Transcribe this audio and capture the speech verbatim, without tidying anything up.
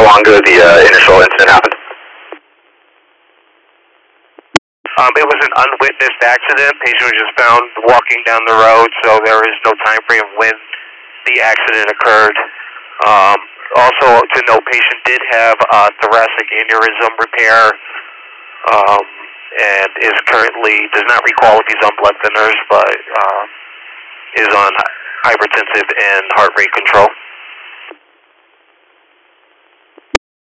long ago the uh, initial incident happened? Um, it was an unwitnessed accident. Patient was just found walking down the road, so there is no time frame when the accident occurred. Um, also, to note, patient did have uh, thoracic aneurysm repair, um, and is currently, does not recall if he's on blood thinners, but uh, is on hypertensive and heart rate control.